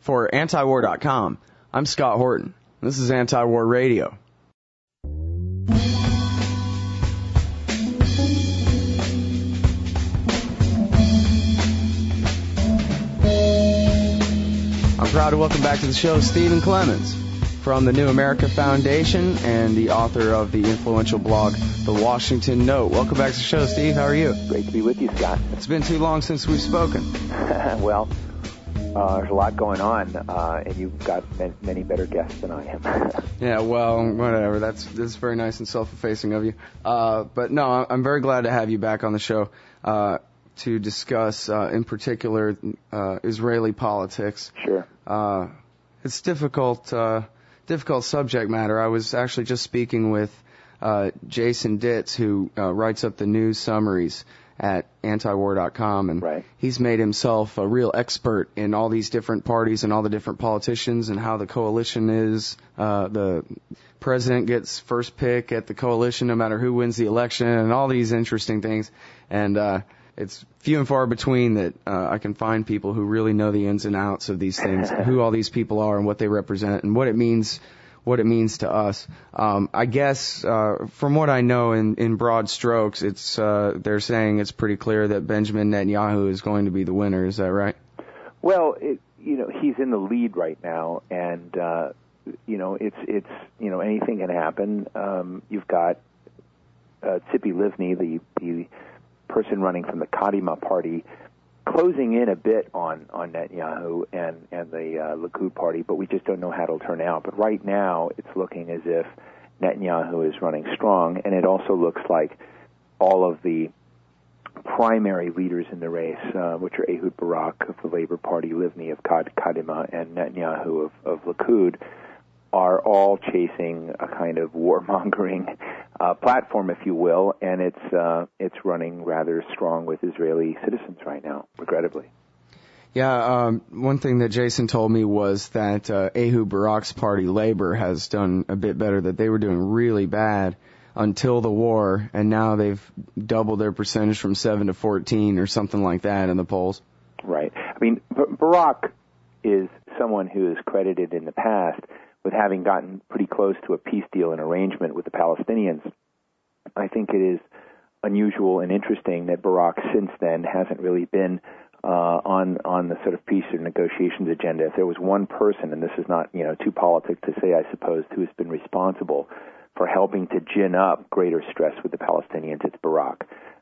For Antiwar.com, I'm Scott Horton. This is Anti-War Radio. I'm proud to welcome back to the show Stephen Clemens from the New America Foundation and the author of the influential blog, The Washington Note. Welcome back to the show, Steve. How are you? Great to be with you, Scott. It's been too long since we've spoken. Well, there's a lot going on, and you've got many better guests than I am. Yeah, well, whatever. That's very nice and self-effacing of you. But no, I'm very glad to have you back on the show to discuss, in particular, Israeli politics. Sure. It's difficult subject matter. I was actually just speaking with Jason Ditz, who writes up the news summaries at Antiwar.com, and right. He's made himself a real expert in all these different parties and all the different politicians and how the coalition is. The president gets first pick at the coalition no matter who wins the election, and all these interesting things. And it's few and far between that I can find people who really know the ins and outs of these things, who all these people are and what they represent and what it means to us. I guess from what I know in broad strokes, it's they're saying it's pretty clear that Benjamin Netanyahu is going to be the winner. Is that right? Well, he's in the lead right now, and it's anything can happen. You've got Tzipi Livni, the person running from the Kadima party, closing in a bit on Netanyahu and the Likud party, but we just don't know how it'll turn out. But right now, it's looking as if Netanyahu is running strong, and it also looks like all of the primary leaders in the race, which are Ehud Barak of the Labor Party, Livni of Kadima, and Netanyahu of Likud, are all chasing a kind of warmongering platform, if you will, and it's running rather strong with Israeli citizens right now, regrettably. Yeah, one thing that Jason told me was that Ehud Barak's party, Labor, has done a bit better, that they were doing really bad until the war, and now they've doubled their percentage from 7 to 14 or something like that in the polls. Right. I mean, Barak is someone who is credited in the past with having gotten pretty close to a peace deal and arrangement with the Palestinians. I think it is unusual and interesting that Barak since then hasn't really been on the sort of peace or negotiations agenda. If there was one person, and this is not too politic to say, I suppose, who has been responsible for helping to gin up greater stress with the Palestinians, it's Barak.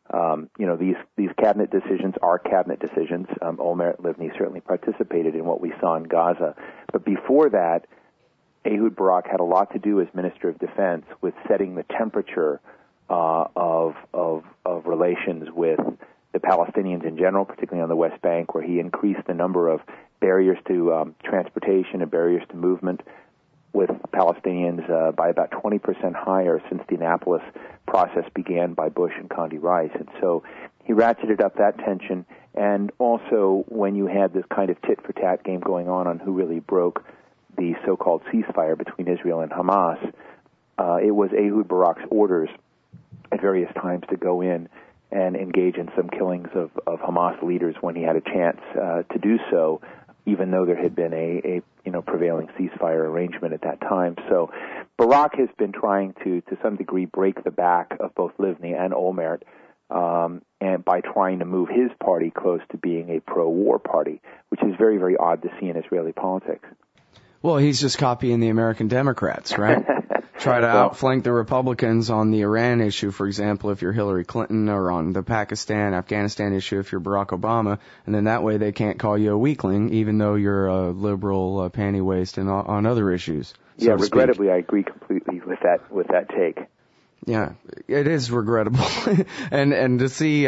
These cabinet decisions are cabinet decisions. Olmert Livni certainly participated in what we saw in Gaza, but before that, Ehud Barak had a lot to do as Minister of Defense with setting the temperature of relations with the Palestinians in general, particularly on the West Bank, where he increased the number of barriers to transportation and barriers to movement with Palestinians by about 20% higher since the Annapolis process began by Bush and Condi Rice. And so he ratcheted up that tension. And also, when you had this kind of tit-for-tat game going on who really broke the so-called ceasefire between Israel and Hamas, it was Ehud Barak's orders at various times to go in and engage in some killings of Hamas leaders when he had a chance to do so, even though there had been a prevailing ceasefire arrangement at that time. So Barak has been trying to some degree, break the back of both Livni and Olmert, and by trying to move his party close to being a pro-war party, which is very, very odd to see in Israeli politics. Well, he's just copying the American Democrats, right? Try to outflank the Republicans on the Iran issue, for example, if you're Hillary Clinton, or on the Afghanistan issue if you're Barack Obama, and then that way they can't call you a weakling, even though you're a liberal panty waist and on other issues. Yeah, regrettably, I agree completely with that take. Yeah, it is regrettable, and to see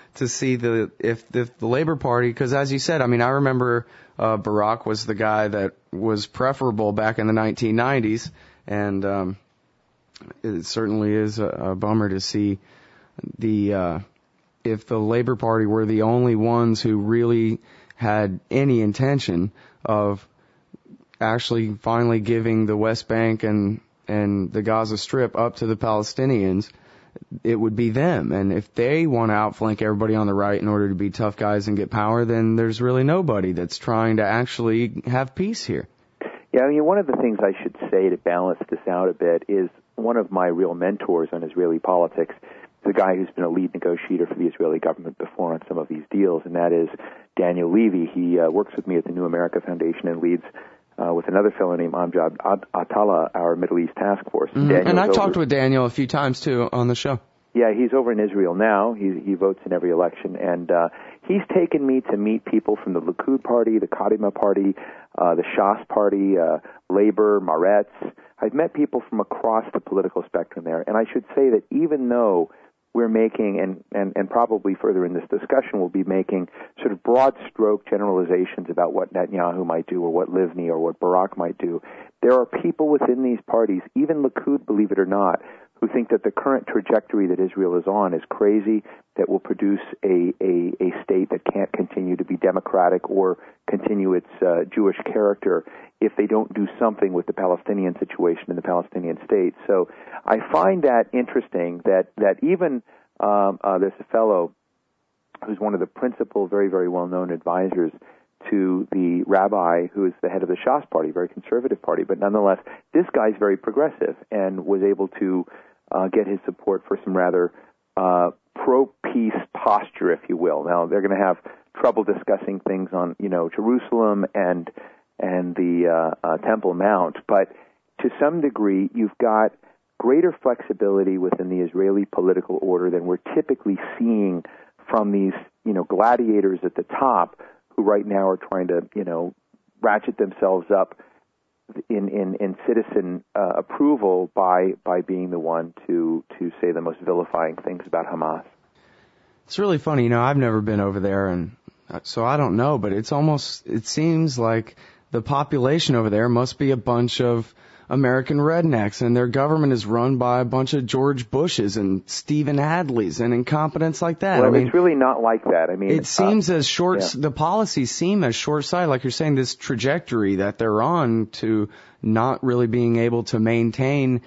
if the Labor Party, because as you said, I mean, I remember Barak was the guy that was preferable back in the 1990s, and it certainly is a bummer to see if the Labor Party were the only ones who really had any intention of actually finally giving the West Bank and the Gaza Strip up to the Palestinians, it would be them. And if they want to outflank everybody on the right in order to be tough guys and get power, then there's really nobody that's trying to actually have peace here. Yeah, I mean, one of the things I should say to balance this out a bit is one of my real mentors on Israeli politics, the guy who's been a lead negotiator for the Israeli government before on some of these deals, and that is Daniel Levy. He works with me at the New America Foundation and leads with another fellow named Amjad Atala, our Middle East task force. Mm-hmm. And I've talked with Daniel a few times, too, on the show. Yeah, he's over in Israel now. He votes in every election, and he's taken me to meet people from the Likud party, the Kadima party, the Shas party, Labor, Maretz. I've met people from across the political spectrum there, and I should say that even though we're making, and probably further in this discussion, we'll be making sort of broad stroke generalizations about what Netanyahu might do or what Livni or what Barak might do. There are people within these parties, even Likud, believe it or not, who think that the current trajectory that Israel is on is crazy, that will produce a state that can't continue to be democratic or continue its Jewish character if they don't do something with the Palestinian situation in the Palestinian state. So I find that interesting that even there's a fellow who's one of the principal, very, very well-known advisors to the rabbi who is the head of the Shas party, very conservative party, but nonetheless, this guy's very progressive and was able to get his support for some rather pro-peace posture, if you will. Now, they're going to have trouble discussing things on, Jerusalem and the Temple Mount, but to some degree, you've got greater flexibility within the Israeli political order than we're typically seeing from these, gladiators at the top who right now are trying to, ratchet themselves up in citizen approval by being the one to say the most vilifying things about Hamas. It's really funny, I've never been over there, and so I don't know, but it seems like the population over there must be a bunch of American rednecks, and their government is run by a bunch of George Bushes and Stephen Hadleys and incompetence like that. Well, it's really not like that. It seems as the policies seem as short-sighted, like you're saying, this trajectory that they're on to not really being able to maintain,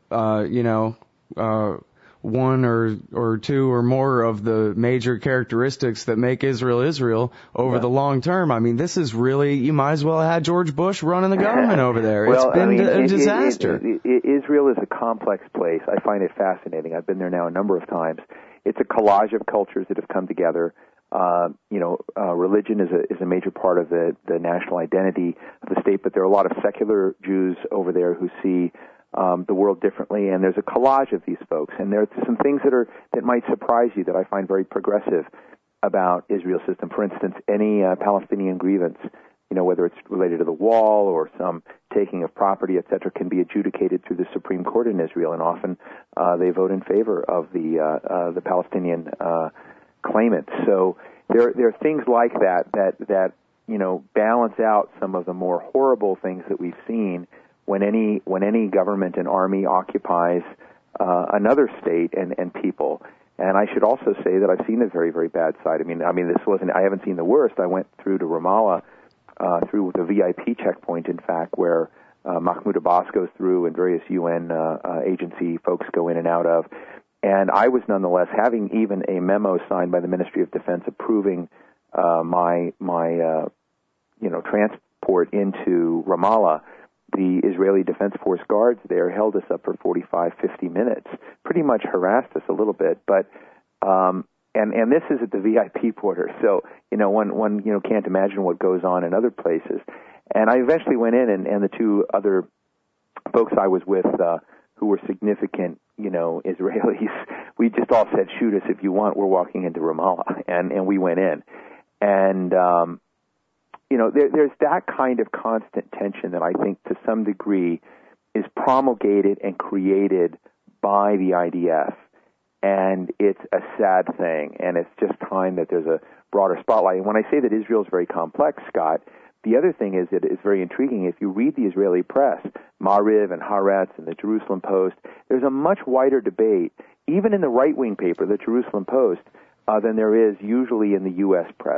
one or two or more of the major characteristics that make Israel over the long term. I mean, this is really, you might as well have had George Bush running the government over there. Well, it's been a disaster. Israel is a complex place. I find it fascinating. I've been there now a number of times. It's a collage of cultures that have come together. Religion is a major part of the national identity of the state, but there are a lot of secular Jews over there who see the world differently, and there's a collage of these folks, and there are some things that might surprise you that I find very progressive about Israel's system. For instance, any Palestinian grievance, whether it's related to the wall or some taking of property, etc., can be adjudicated through the Supreme Court in Israel, and often they vote in favor of the Palestinian claimants. So there are things like that balance out some of the more horrible things that we've seen when any government and army occupies another state and people. And I should also say that I've seen the very, very bad side. I haven't seen the worst. I went through to Ramallah through the VIP checkpoint, in fact, where Mahmoud Abbas goes through and various UN agency folks go in and out of. And I was nonetheless having even a memo signed by the Ministry of Defense approving my transport into Ramallah. The Israeli Defense Force guards there held us up for 45, 50 minutes, pretty much harassed us a little bit, but and this is at the VIP border, so one can't imagine what goes on in other places. And I eventually went in, and the two other folks I was with who were significant, Israelis, we just all said, "Shoot us if you want. We're walking into Ramallah," and we went in, and there's that kind of constant tension that I think to some degree is promulgated and created by the IDF. And it's a sad thing, and it's just time that there's a broader spotlight. And when I say that Israel is very complex, Scott, the other thing is that it's very intriguing. If you read the Israeli press, Ma'ariv and Haaretz and the Jerusalem Post, there's a much wider debate, even in the right-wing paper, the Jerusalem Post, than there is usually in the U.S. press.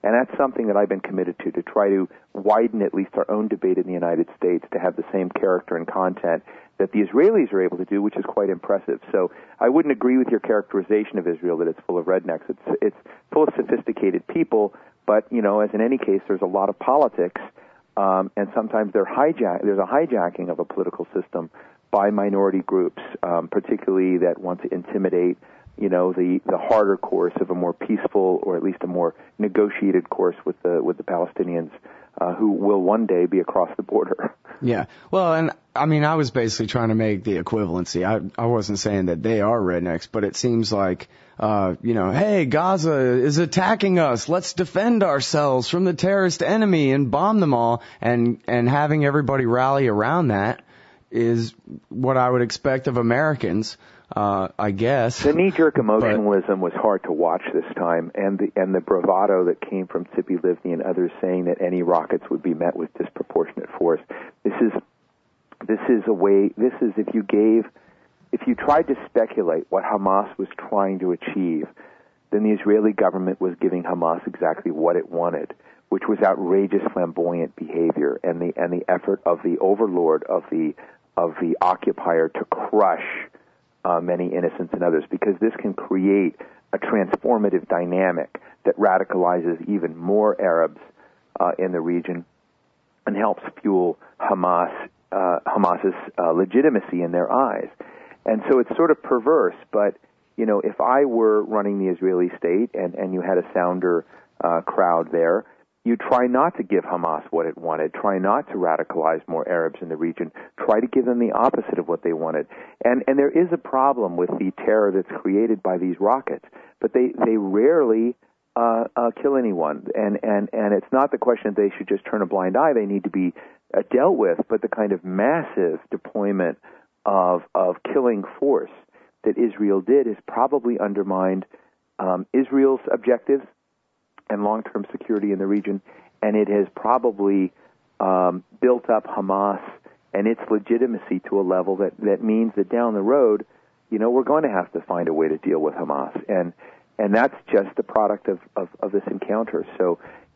And that's something that I've been committed to try to widen at least our own debate in the United States to have the same character and content that the Israelis are able to do, which is quite impressive. So I wouldn't agree with your characterization of Israel that it's full of rednecks. It's full of sophisticated people, but, as in any case, there's a lot of politics, and sometimes there's a hijacking of a political system by minority groups, particularly that want to intimidate the harder course of a more peaceful, or at least a more negotiated course with the Palestinians, who will one day be across the border. Yeah. Well, and I was basically trying to make the equivalency. I wasn't saying that they are rednecks, but it seems like, hey, Gaza is attacking us. Let's defend ourselves from the terrorist enemy and bomb them all. And having everybody rally around that is what I would expect of Americans. I guess. The knee-jerk emotionalism was hard to watch this time, and the bravado that came from Tzipi Livni and others saying that any rockets would be met with disproportionate force. This is if you tried to speculate what Hamas was trying to achieve, then the Israeli government was giving Hamas exactly what it wanted, which was outrageous, flamboyant behavior and the effort of the overlord of the occupier to crush many innocents and others, because this can create a transformative dynamic that radicalizes even more Arabs in the region and helps fuel Hamas's legitimacy in their eyes. And so it's sort of perverse, but if I were running the Israeli state and you had a sounder crowd there, you try not to give Hamas what it wanted. Try not to radicalize more Arabs in the region. Try to give them the opposite of what they wanted. And there is a problem with the terror that's created by these rockets, but they rarely kill anyone. And it's not the question that they should just turn a blind eye. They need to be dealt with, but the kind of massive deployment of killing force that Israel did has probably undermined Israel's objectives and long-term security in the region, and it has probably built up Hamas and its legitimacy to a level that means that down the road, we're going to have to find a way to deal with Hamas, and that's just the product of this encounter. So,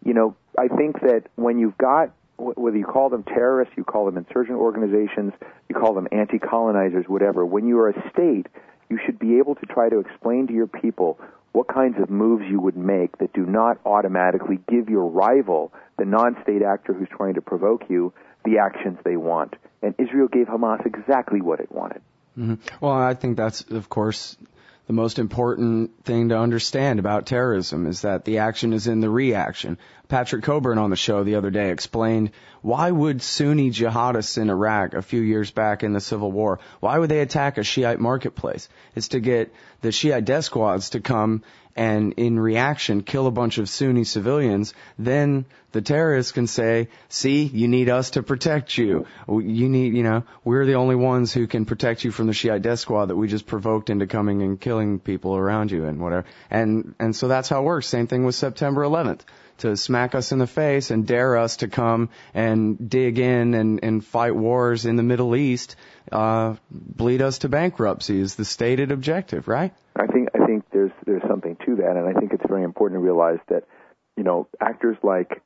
I think that when you've got, whether you call them terrorists, you call them insurgent organizations, you call them anti-colonizers, whatever, when you are a state, you should be able to try to explain to your people what kinds of moves you would make that do not automatically give your rival, the non-state actor who's trying to provoke you, the actions they want. And Israel gave Hamas exactly what it wanted. Mm-hmm. Well, I think that's, of course, the most important thing to understand about terrorism is that the action is in the reaction. Patrick Coburn on the show the other day explained, why would Sunni jihadists in Iraq a few years back in the Civil War, why would they attack a Shiite marketplace? It's to get the Shiite death squads to come and in reaction kill a bunch of Sunni civilians. Then the terrorists can say, see, you need us to protect you. You need, we're the only ones who can protect you from the Shiite death squad that we just provoked into coming and killing people around you and whatever. And so that's how it works. Same thing with September 11th. To smack us in the face and dare us to come and dig in and fight wars in the Middle East, bleed us to bankruptcy is the stated objective, right? I think there's something to that, and I think it's very important to realize that, actors like,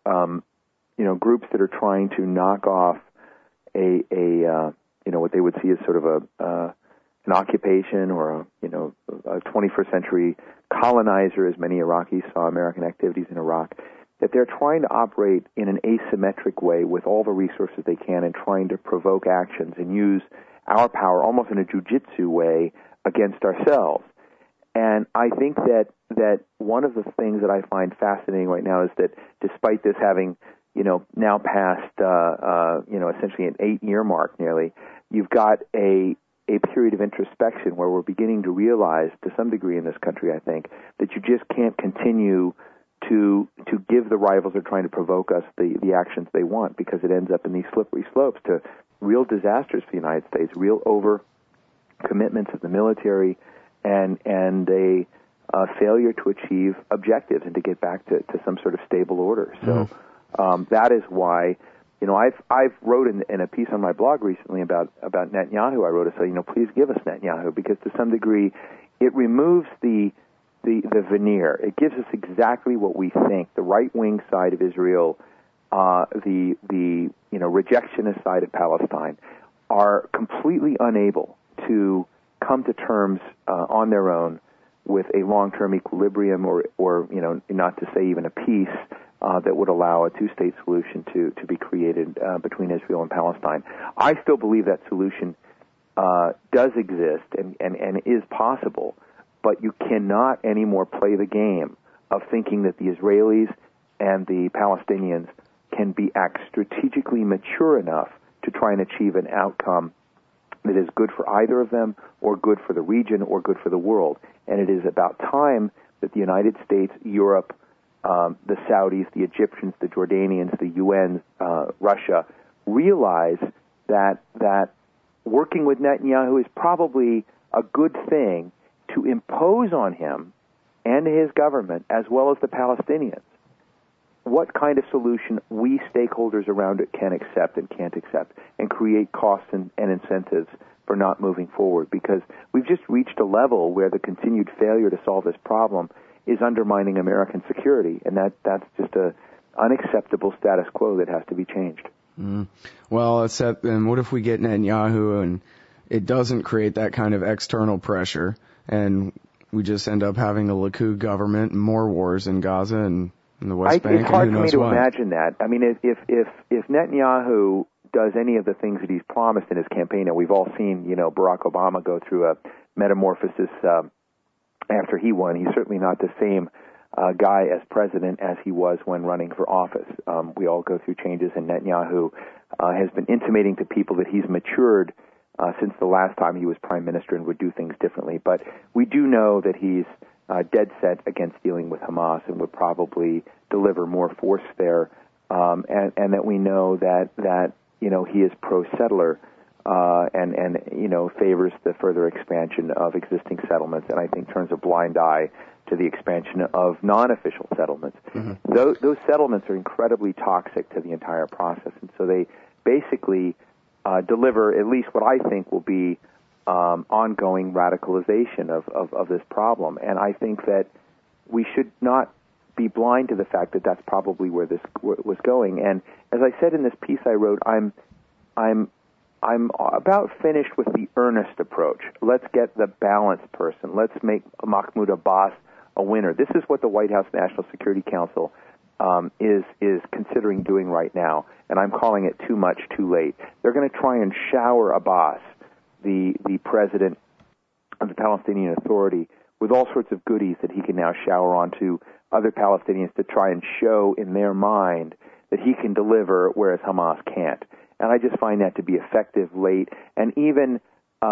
groups that are trying to knock off a what they would see as sort of an occupation or a 21st century colonizer, as many Iraqis saw American activities in Iraq, that they're trying to operate in an asymmetric way with all the resources they can and trying to provoke actions and use our power almost in a jujitsu way against ourselves. And I think that one of the things that I find fascinating right now is that despite this having, now passed, essentially an 8-year mark nearly, you've got a period of introspection where we're beginning to realize, to some degree in this country, I think, that you just can't continue to give the rivals who are trying to provoke us the actions they want, because it ends up in these slippery slopes to real disasters for the United States, real over-commitments of the military, and a failure to achieve objectives and to get back to some sort of stable order. So that is why, I've wrote in a piece on my blog recently about Netanyahu. I wrote please give us Netanyahu, because to some degree it removes the the veneer. It gives us exactly what we think. The right-wing side of Israel, the rejectionist side of Palestine, are completely unable to come to terms on their own with a long-term equilibrium, or not to say even a peace that would allow a two-state solution to be created between Israel and Palestine. I still believe that solution does exist and is possible, but you cannot anymore play the game of thinking that the Israelis and the Palestinians can be strategically mature enough to try and achieve an outcome that is good for either of them, or good for the region, or good for the world. And it is about time that the United States, Europe, the Saudis, the Egyptians, the Jordanians, the UN, Russia, realize that working with Netanyahu is probably a good thing to impose on him and his government, as well as the Palestinians, what kind of solution we stakeholders around it can accept and can't accept, and create costs and incentives for not moving forward. Because we've just reached a level where the continued failure to solve this problem is undermining American security, and that's just a unacceptable status quo that has to be changed. Well, and what if we get Netanyahu and it doesn't create that kind of external pressure, and we just end up having a Likud government and more wars in Gaza and in the West Bank? It's hard for me to imagine that. I mean, if Netanyahu does any of the things that he's promised in his campaign, and we've all seen, Barack Obama go through a metamorphosis after he won. He's certainly not the same guy as president as he was when running for office. We all go through changes, and Netanyahu has been intimating to people that he's matured since the last time he was prime minister and would do things differently. But we do know that he's dead set against dealing with Hamas and would probably deliver more force there, and that we know that he is pro-settler and favors the further expansion of existing settlements, and I think turns a blind eye to the expansion of non-official settlements. Mm-hmm. Those settlements are incredibly toxic to the entire process, and so they basically deliver at least what I think will be ongoing radicalization of this problem. And I think that we should not be blind to the fact that that's probably where this was going. And as I said in this piece I wrote, I'm about finished with the earnest approach. Let's get the balanced person. Let's make Mahmoud Abbas a winner. This is what the White House National Security Council is considering doing right now, and I'm calling it too much, too late. They're going to try and shower Abbas, the president of the Palestinian Authority, with all sorts of goodies that he can now shower onto other Palestinians to try and show in their mind that he can deliver, whereas Hamas can't. And I just find that to be effective late. And even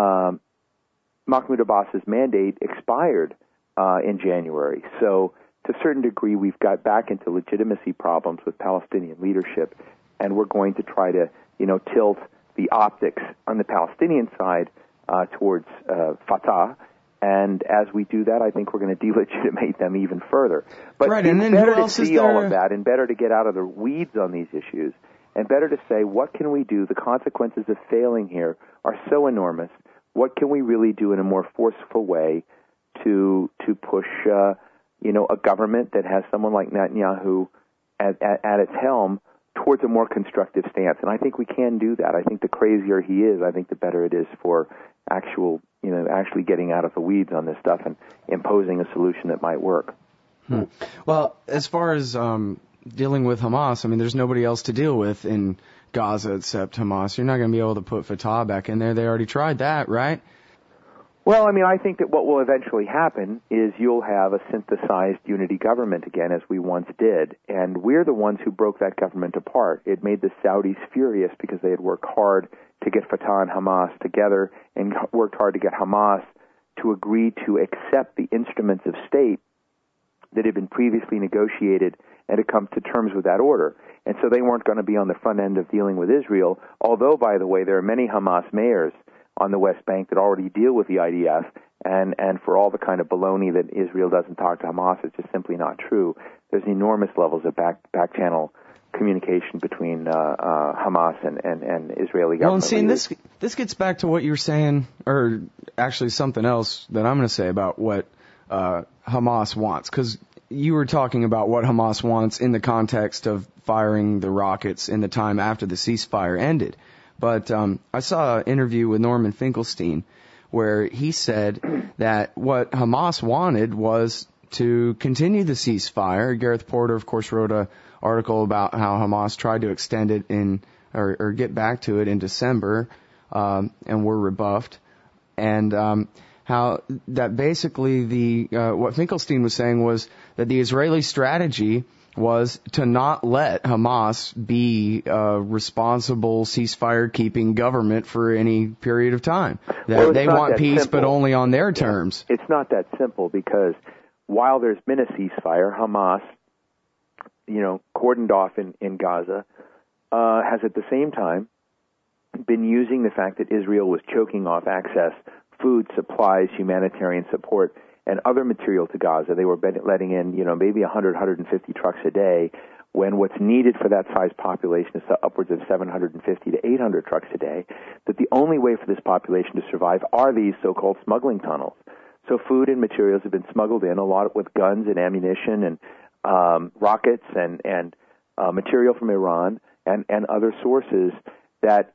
Mahmoud Abbas's mandate expired in January. So to a certain degree, we've got back into legitimacy problems with Palestinian leadership, and we're going to try to, tilt the optics on the Palestinian side towards Fatah. And as we do that, I think we're going to delegitimate them even further. But right, it's and then better who else to see is there? all of that, and better to get out of the weeds on these issues, and better to say, what can we do? The consequences of failing here are so enormous. What can we really do in a more forceful way to push, a government that has someone like Netanyahu at its helm towards a more constructive stance? And I think we can do that. I think the crazier he is, I think the better it is for actually getting out of the weeds on this stuff and imposing a solution that might work. Well, as far as dealing with Hamas, I mean, there's nobody else to deal with in Gaza except Hamas. You're not going to be able to put Fatah back in there. They already tried that, right? Well, I mean, I think that what will eventually happen is you'll have a synthesized unity government again, as we once did. And we're the ones who broke that government apart. It made the Saudis furious because they had worked hard to get Fatah and Hamas together and worked hard to get Hamas to agree to accept the instruments of state that had been previously negotiated and to come to terms with that order. And so they weren't going to be on the front end of dealing with Israel, although, by the way, there are many Hamas mayors on the West Bank that already deal with the IDF, and for all the kind of baloney that Israel doesn't talk to Hamas, it's just simply not true. There's enormous levels of back-channel communication between Hamas and Israeli government. Well, and see, this gets back to what you were saying, or actually something else that I'm going to say about what Hamas wants? Because you were talking about what Hamas wants in the context of firing the rockets in the time after the ceasefire ended. But I saw an interview with Norman Finkelstein where he said that what Hamas wanted was to continue the ceasefire. Gareth Porter, of course, wrote an article about how Hamas tried to extend it or get back to it in December, and were rebuffed. And how that basically what Finkelstein was saying was that the Israeli strategy was to not let Hamas be a responsible ceasefire-keeping government for any period of time. That they want peace, but only on their terms. It's not that simple, because while there's been a ceasefire, Hamas, cordoned off in Gaza, has at the same time been using the fact that Israel was choking off access, food, supplies, humanitarian support, and other material to Gaza. They were letting in, maybe 100, 150 trucks a day, when what's needed for that size population is upwards of 750 to 800 trucks a day, that the only way for this population to survive are these so-called smuggling tunnels. So food and materials have been smuggled in, a lot with guns and ammunition and rockets and material from Iran and other sources that,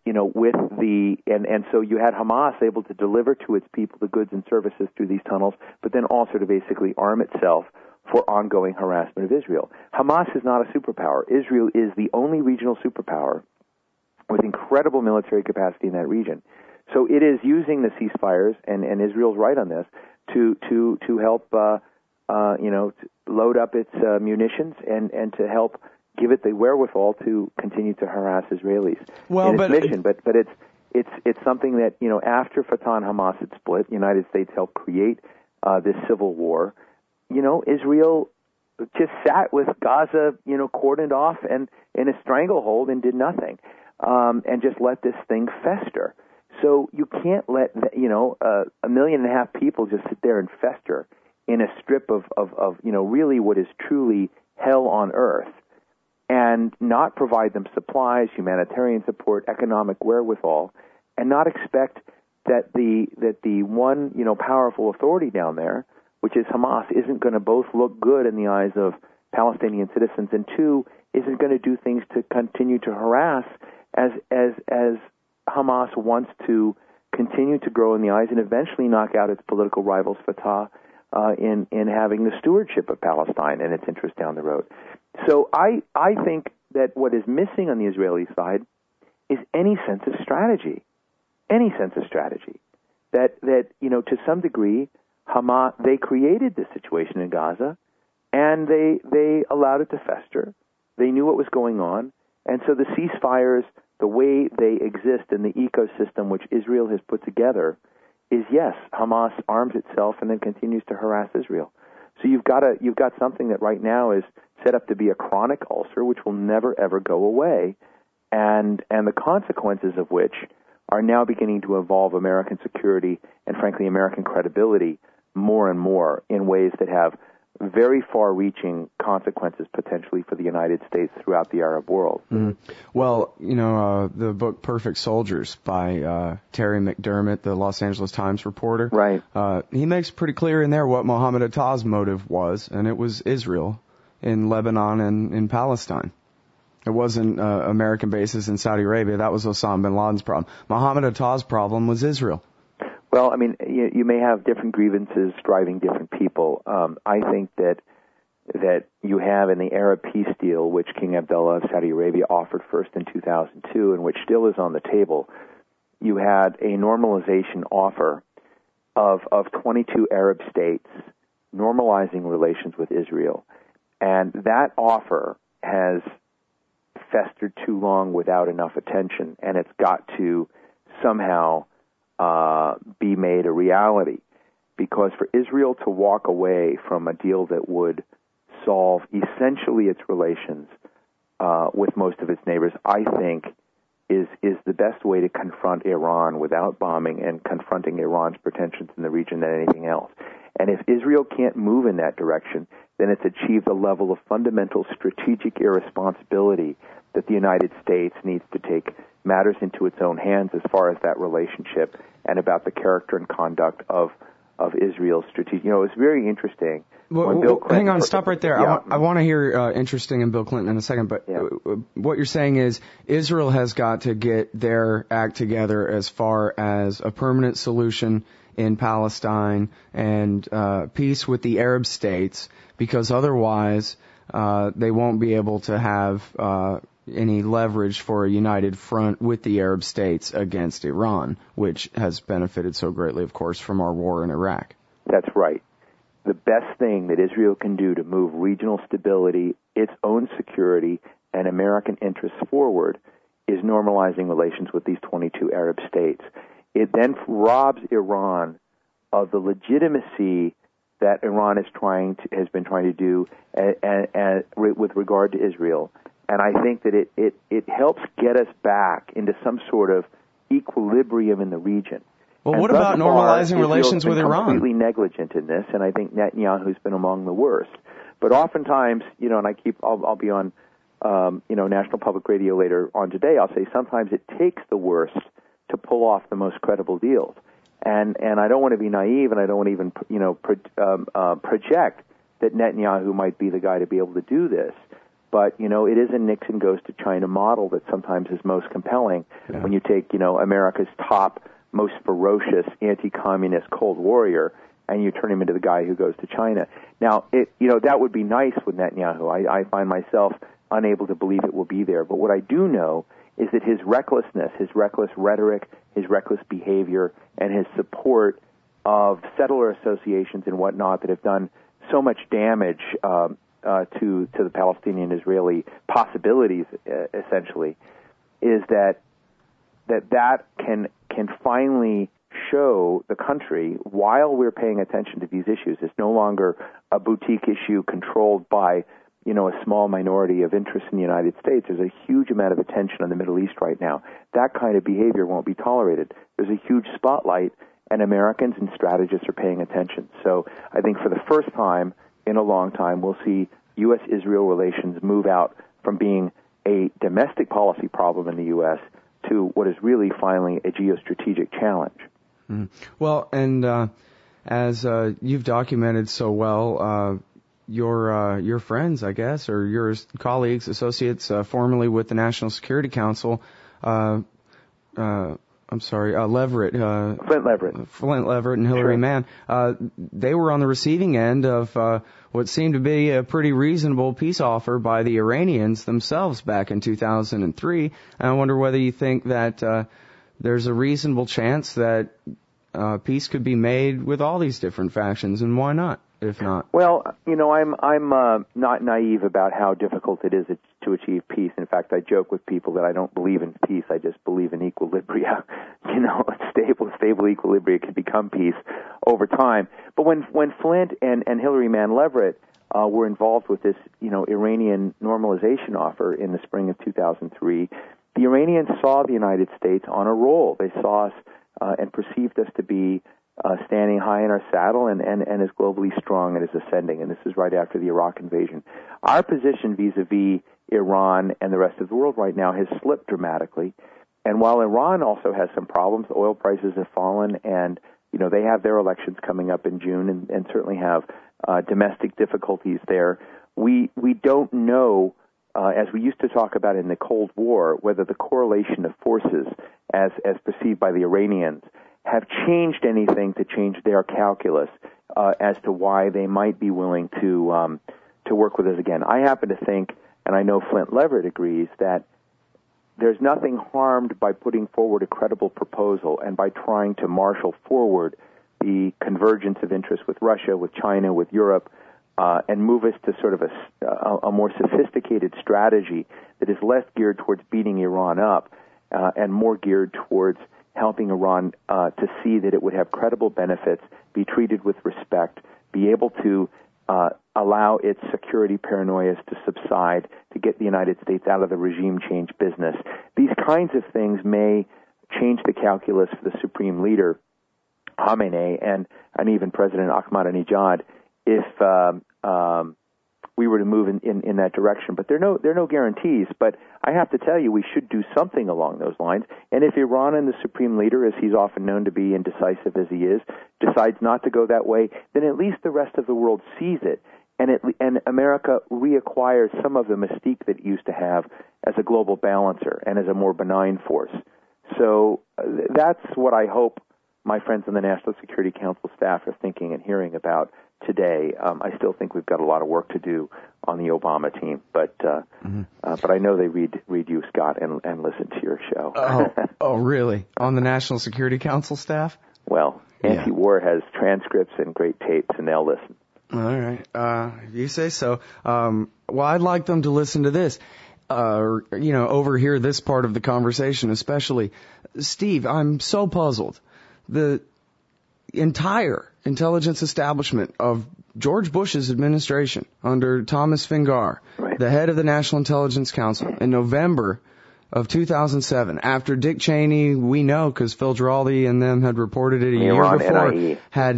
and so you had Hamas able to deliver to its people the goods and services through these tunnels, but then also to basically arm itself for ongoing harassment of Israel. Hamas is not a superpower. Israel is the only regional superpower with incredible military capacity in that region. So it is using the ceasefires, and Israel's right on this, to help, to load up its munitions and to help give it the wherewithal to continue to harass Israelis in its mission. But it's something that, after Fatah and Hamas had split, the United States helped create this civil war. Israel just sat with Gaza, cordoned off and in a stranglehold and did nothing, and just let this thing fester. So you can't let, 1.5 million people just sit there and fester in a strip of really what is truly hell on earth, and not provide them supplies, humanitarian support, economic wherewithal, and not expect that the one, powerful authority down there, which is Hamas, isn't going to both look good in the eyes of Palestinian citizens, and two, isn't going to do things to continue to harass as Hamas wants to continue to grow in the eyes and eventually knock out its political rivals, Fatah, in having the stewardship of Palestine and its interests down the road. So I think that what is missing on the Israeli side is any sense of strategy. That to some degree, Hamas, they created this situation in Gaza, and they allowed it to fester. They knew what was going on, and so the ceasefires, the way they exist in the ecosystem which Israel has put together, is yes, Hamas arms itself and then continues to harass Israel. So you've got something that right now is set up to be a chronic ulcer, which will never ever go away, and the consequences of which are now beginning to involve American security and, frankly, American credibility more and more in ways that have very far-reaching consequences potentially for the United States throughout the Arab world. Mm. Well, the book Perfect Soldiers by Terry McDermott, the Los Angeles Times reporter, right? He makes pretty clear in there what Mohammed Atta's motive was, and it was Israel in Lebanon and in Palestine. It wasn't American bases in Saudi Arabia. That was Osama bin Laden's problem. Mohammed Atta's problem was Israel. Well, I mean, you may have different grievances driving different people. I think that you have in the Arab peace deal, which King Abdullah of Saudi Arabia offered first in 2002 and which still is on the table, you had a normalization offer of 22 Arab states normalizing relations with Israel. And that offer has festered too long without enough attention, and it's got to somehow be made a reality, because for Israel to walk away from a deal that would solve essentially its relations with most of its neighbors, I think is the best way to confront Iran without bombing and confronting Iran's pretensions in the region than anything else. And if Israel can't move in that direction, then it's achieved a level of fundamental strategic irresponsibility that the United States needs to take matters into its own hands as far as that relationship and about the character and conduct of of Israel's strategic. It's very interesting. Well, hang on, stop right there. Yeah. I want to hear interesting in Bill Clinton in a second, but what you're saying is Israel has got to get their act together as far as a permanent solution in Palestine and peace with the Arab states, because otherwise they won't be able to have any leverage for a united front with the Arab states against Iran, which has benefited so greatly, of course, from our war in Iraq. That's right. The best thing that Israel can do to move regional stability, its own security, and American interests forward is normalizing relations with these 22 Arab states. It then robs Iran of the legitimacy that Iran has been trying to do with regard to Israel. And I think that it helps get us back into some sort of equilibrium in the region. Well, what about normalizing relations with Iran? Completely negligent in this, and I think Netanyahu's been among the worst. But oftentimes, and I'll be on, National Public Radio later on today. I'll say sometimes it takes the worst to pull off the most credible deals. And I don't want to be naive, and I don't want to even project that Netanyahu might be the guy to be able to do this. But it is a Nixon goes to China model that sometimes is most compelling when you take America's top, most ferocious anti-communist Cold Warrior, and you turn him into the guy who goes to China. Now, that would be nice with Netanyahu. I find myself unable to believe it will be there. But what I do know is that his recklessness, his reckless rhetoric, his reckless behavior, and his support of settler associations and whatnot that have done so much damage to the Palestinian-Israeli possibilities, essentially, is that can finally show the country, while we're paying attention to these issues, it's no longer a boutique issue controlled by a small minority of interest in the United States. There's a huge amount of attention on the Middle East right now. That kind of behavior won't be tolerated. There's a huge spotlight, and Americans and strategists are paying attention. So I think for the first time in a long time, we'll see U.S.-Israel relations move out from being a domestic policy problem in the U.S. to what is really finally a geostrategic challenge. Mm-hmm. Well, and as you've documented so well, your friends, I guess, or your colleagues, associates, formerly with the National Security Council, Leverett. Flint Leverett and Hillary Mann. They were on the receiving end of what seemed to be a pretty reasonable peace offer by the Iranians themselves back in 2003. And I wonder whether you think that there's a reasonable chance that peace could be made with all these different factions, and why not? If not, well, I'm not naive about how difficult it is to achieve peace. In fact, I joke with people that I don't believe in peace. I just believe in equilibria. Stable equilibria can become peace over time. But when Flint and Hillary Mann Leverett were involved with this, Iranian normalization offer in the spring of 2003, the Iranians saw the United States on a roll. They saw us and perceived us to be standing high in our saddle and is globally strong and is ascending. And this is right after the Iraq invasion. Our position vis-a-vis Iran and the rest of the world right now has slipped dramatically. And while Iran also has some problems, oil prices have fallen, and they have their elections coming up in June, and certainly have domestic difficulties there. We don't know, as we used to talk about in the Cold War, whether the correlation of forces, as perceived by the Iranians, have changed anything to change their calculus as to why they might be willing to work with us again. I happen to think, and I know Flint Leverett agrees, that there's nothing harmed by putting forward a credible proposal and by trying to marshal forward the convergence of interests with Russia, with China, with Europe, and move us to sort of a more sophisticated strategy that is less geared towards beating Iran up and more geared towards helping Iran to see that it would have credible benefits, be treated with respect, be able to allow its security paranoias to subside, to get the United States out of the regime change business. These kinds of things may change the calculus for the supreme leader, Khamenei, and even President Ahmadinejad, if we were to move in that direction. But there are no guarantees. But I have to tell you, we should do something along those lines. And if Iran and the supreme leader, as he's often known to be, indecisive as he is, decides not to go that way, then at least the rest of the world sees it. And America reacquires some of the mystique that it used to have as a global balancer and as a more benign force. So that's what I hope my friends on the National Security Council staff are thinking and hearing about today. I still think we've got a lot of work to do on the Obama team, but I know they read you, Scott, and listen to your show. Oh, really? On the National Security Council staff? Well, Anti-War has transcripts and great tapes, and they'll listen. All right. If you say so. Well, I'd like them to listen to this. Overhear this part of the conversation, especially. Steve, I'm so puzzled. The entire intelligence establishment of George Bush's administration under Thomas Fingar, the head of the National Intelligence Council, in November of 2007, after Dick Cheney, we know because Phil Giraldi and them had reported it a year before,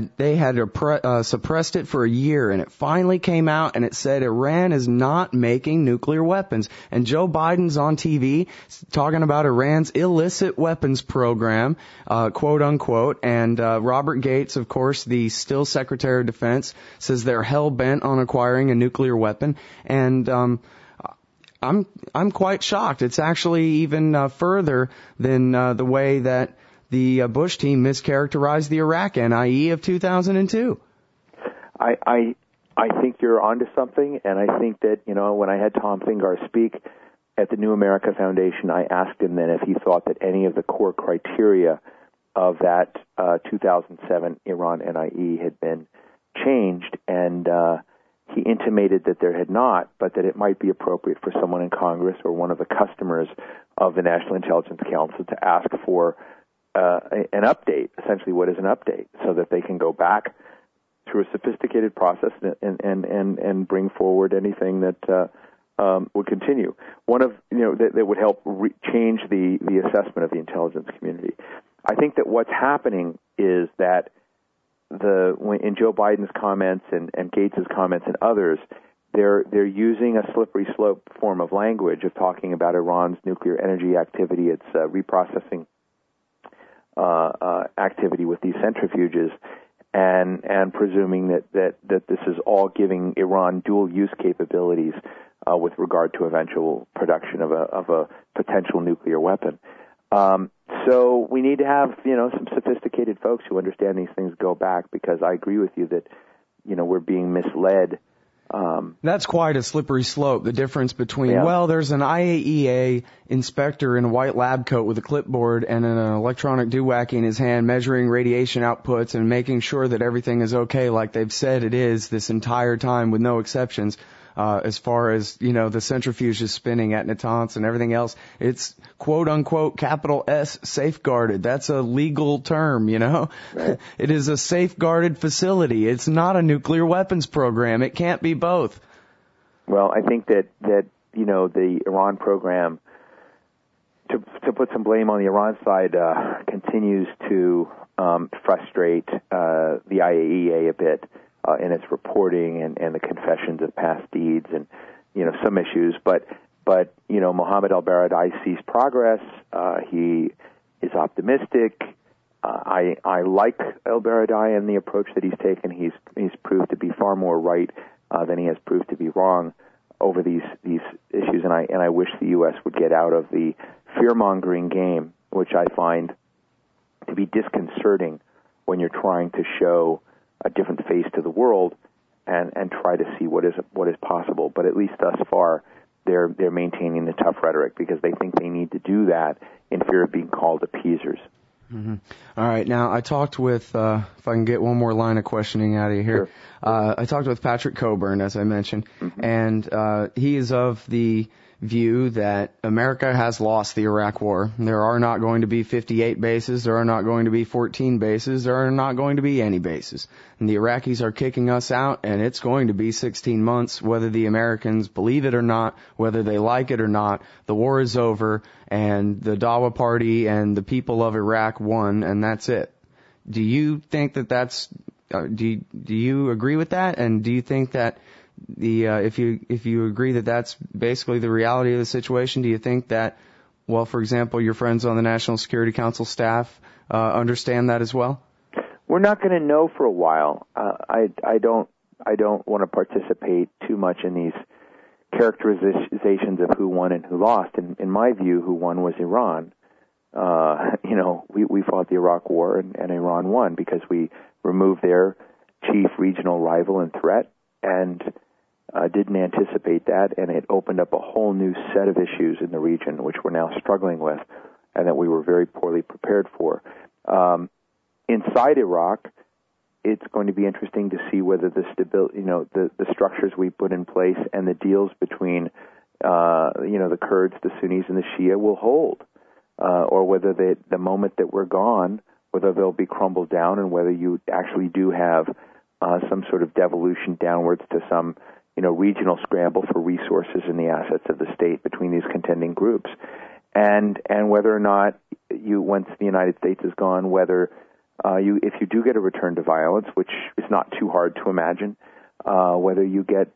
had suppressed it for a year, and it finally came out and it said Iran is not making nuclear weapons. And Joe Biden's on TV talking about Iran's illicit weapons program, quote unquote, and Robert Gates, of course, the still Secretary of Defense, says they're hell-bent on acquiring a nuclear weapon, and I'm quite shocked. It's actually even further than the way that the Bush team mischaracterized the Iraq NIE of 2002. I think you're onto something, and I think that, when I had Tom Fingar speak at the New America Foundation, I asked him then if he thought that any of the core criteria of that 2007 Iran NIE had been changed, and he intimated that there had not, but that it might be appropriate for someone in Congress or one of the customers of the National Intelligence Council to ask for an update, essentially what is an update, so that they can go back through a sophisticated process and bring forward anything that would continue. One of, that would help change the assessment of the intelligence community. I think that what's happening is that in Joe Biden's comments and Gates' comments and others, they're using a slippery slope form of language of talking about Iran's nuclear energy activity, its reprocessing activity with these centrifuges, and presuming that this is all giving Iran dual use capabilities with regard to eventual production of a potential nuclear weapon. So we need to have, some sophisticated folks who understand these things go back, because I agree with you that, we're being misled. That's quite a slippery slope, the difference between, there's an IAEA inspector in a white lab coat with a clipboard and an electronic doowack in his hand measuring radiation outputs and making sure that everything is okay like they've said it is this entire time with no exceptions. As far as, the centrifuge is spinning at Natanz and everything else, it's quote unquote capital S safeguarded. That's a legal term, Right. It is a safeguarded facility. It's not a nuclear weapons program. It can't be both. Well, I think that the Iran program, to put some blame on the Iran side, continues to frustrate the IAEA a bit. In its reporting and the confessions of past deeds and, some issues. But Mohammed El-Baradei sees progress. He is optimistic. I like El-Baradei and the approach that he's taken. He's proved to be far more right than he has proved to be wrong over these issues. And I wish the U.S. would get out of the fear-mongering game, which I find to be disconcerting when you're trying to show a different face to the world and try to see what is possible. But at least thus far, they're maintaining the tough rhetoric because they think they need to do that in fear of being called appeasers. Mm-hmm. All right. Now, I talked with, if I can get one more line of questioning out of you here, sure. I talked with Patrick Coburn, as I mentioned, and he is of the view that America has lost the Iraq War. There are not going to be 58 bases. There are not going to be 14 bases. There are not going to be any bases. And the Iraqis are kicking us out, and it's going to be 16 months, whether the Americans believe it or not, whether they like it or not. The war is over, and the Dawa Party and the people of Iraq won, and that's it. Do you think that that's... do you agree with that? And do you think that if you agree that that's basically the reality of the situation, do you think that, well, for example, your friends on the National Security Council staff understand that as well? We're not going to know for a while. I don't want to participate too much in these characterizations of who won and who lost. In my view, who won was Iran. We fought the Iraq War, and Iran won because we removed their chief regional rival and threat, and didn't anticipate that, and it opened up a whole new set of issues in the region, which we're now struggling with, and that we were very poorly prepared for. Inside Iraq, it's going to be interesting to see whether the stability, the structures we put in place and the deals between, the Kurds, the Sunnis, and the Shia will hold, or whether the moment that we're gone, whether they'll be crumbled down, and whether you actually do have some sort of devolution downwards to some, regional scramble for resources and the assets of the state between these contending groups, and whether or not once the United States is gone, whether if you do get a return to violence, which is not too hard to imagine, whether you get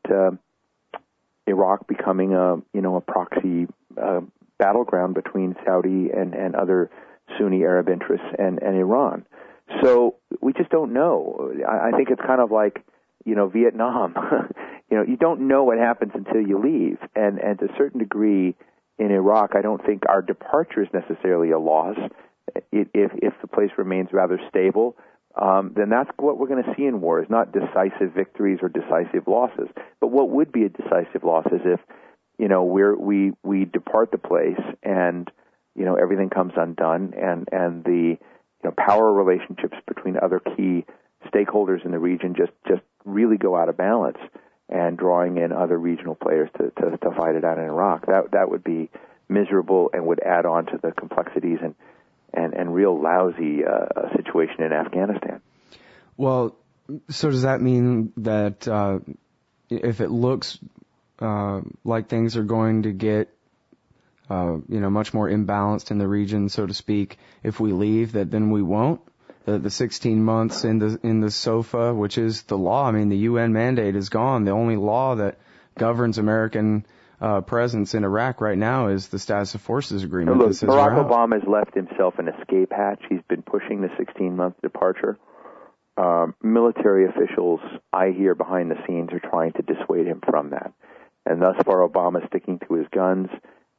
Iraq becoming a proxy battleground between Saudi and other Sunni Arab interests and Iran. So we just don't know. I think it's kind of like, Vietnam. You don't know what happens until you leave. And to a certain degree in Iraq, I don't think our departure is necessarily a loss. If the place remains rather stable, then that's what we're going to see in war, is not decisive victories or decisive losses. But what would be a decisive loss is if, we depart the place and, everything comes undone, and the power relationships between other key stakeholders in the region just really go out of balance, and drawing in other regional players to fight it out in Iraq. That would be miserable and would add on to the complexities and real lousy situation in Afghanistan. Well, so does that mean that if it looks like things are going to get much more imbalanced in the region, so to speak, if we leave, that then we won't? The 16 months in the SOFA, which is the law. I mean, the UN mandate is gone. The only law that governs American presence in Iraq right now is the Status of Forces Agreement. Look, Barack Obama has left himself an escape hatch. He's been pushing the 16-month departure. Military officials, I hear behind the scenes, are trying to dissuade him from that. And thus far, Obama's sticking to his guns.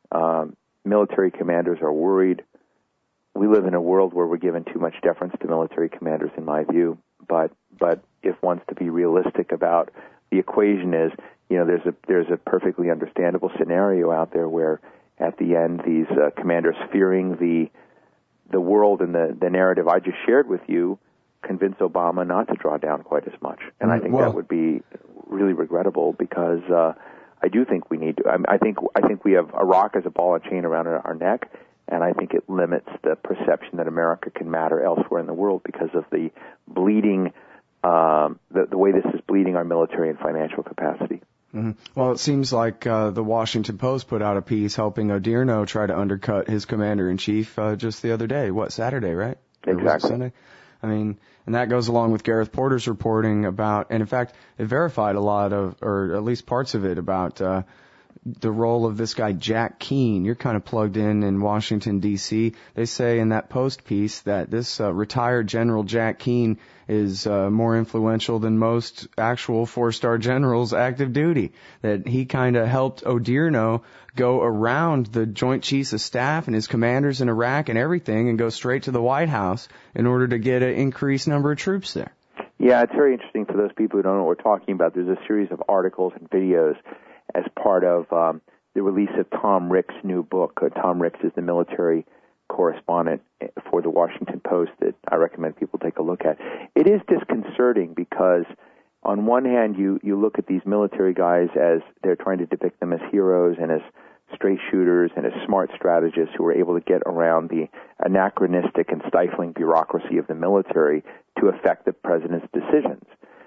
Military commanders are worried. We live in a world where we're given too much deference to military commanders, in my view. But if one's to be realistic about the equation, is there's a perfectly understandable scenario out there where at the end these commanders, fearing the world and the narrative I just shared with you, convince Obama not to draw down quite as much. And I think that would be really regrettable, because I do think we need to. I think we have Iraq as a ball and chain around our neck. And I think it limits the perception that America can matter elsewhere in the world because of the bleeding, the way this is bleeding our military and financial capacity. Mm-hmm. Well, it seems like the Washington Post put out a piece helping Odirno try to undercut his commander-in-chief just the other day. Saturday, right? Exactly. Sunday? I mean, and that goes along with Gareth Porter's reporting about, and in fact, it verified a lot of, or at least parts of it, about the role of this guy, Jack Keane. You're kind of plugged in Washington, D.C. They say in that Post piece that this retired General Jack Keane is more influential than most actual four-star generals active duty, that he kind of helped Odirno go around the Joint Chiefs of Staff and his commanders in Iraq and everything and go straight to the White House in order to get an increased number of troops there. Yeah, it's very interesting for those people who don't know what we're talking about. There's a series of articles and videos as part of the release of Tom Rick's new book. Tom Ricks is the military correspondent for the Washington Post that I recommend people take a look at. It is disconcerting because on one hand you look at these military guys as they're trying to depict them as heroes and as straight shooters and as smart strategists who are able to get around the anachronistic and stifling bureaucracy of the military to affect the president's decisions.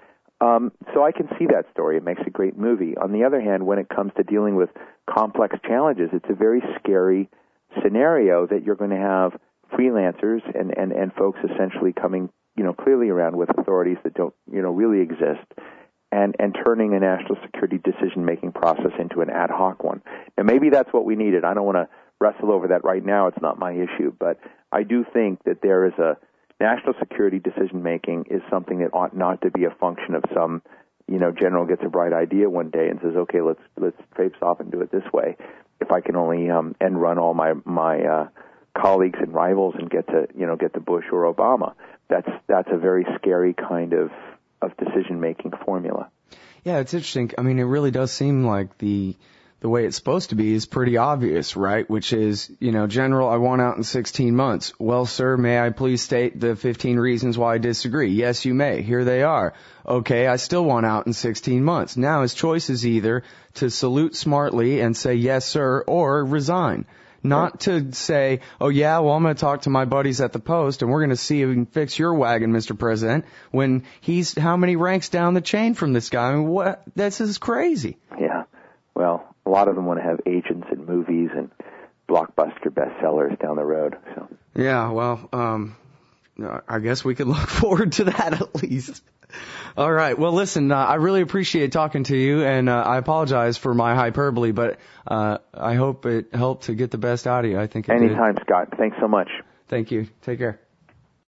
So I can see that story. It makes a great movie. On the other hand, when it comes to dealing with complex challenges, it's a very scary scenario that you're going to have freelancers and folks essentially coming, clearly around with authorities that don't, really exist. and turning a national security decision-making process into an ad hoc one. Now, maybe that's what we needed. I don't want to wrestle over that right now. It's not my issue. But I do think that there is a national security decision-making is something that ought not to be a function of some, general gets a bright idea one day and says, okay, let's traipse off and do it this way. If I can only end run all my colleagues and rivals and get to Bush or Obama, that's a very scary kind of decision-making formula. Yeah, it's interesting. I mean, it really does seem like the way it's supposed to be is pretty obvious, right? Which is, General, I want out in 16 months. Well, sir, may I please state the 15 reasons why I disagree? Yes, you may. Here they are. Okay, I still want out in 16 months. Now his choice is either to salute smartly and say, yes, sir, or resign. Not to say, oh yeah, well I'm going to talk to my buddies at the Post and we're going to see if we can fix your wagon, Mr. President, when he's how many ranks down the chain from this guy? I mean, this is crazy. Yeah. Well, a lot of them want to have agents in movies and blockbuster bestsellers down the road. So. Yeah, well, I guess we could look forward to that at least. All right. Well, listen, I really appreciate talking to you, and I apologize for my hyperbole, but I hope it helped to get the best out of you. I think it Anytime, Scott. Thanks so much. Thank you. Take care.